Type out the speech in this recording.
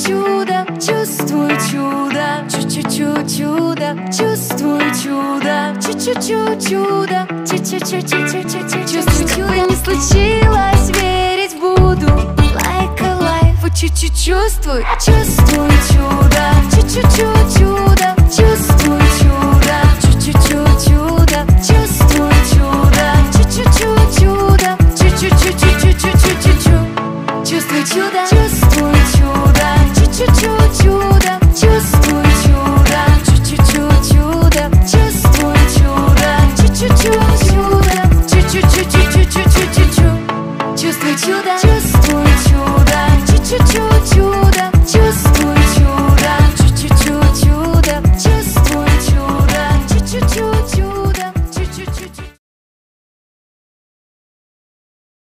чудо, чувствую чудо, чуть-чуть чудо, чувствую чудо, чуть-чуть чудо, чуть-чуть чувствую чудо. Не случилось, верить буду. Like a life, чуть-чуть чувствую чудо, чуть-чуть чудо.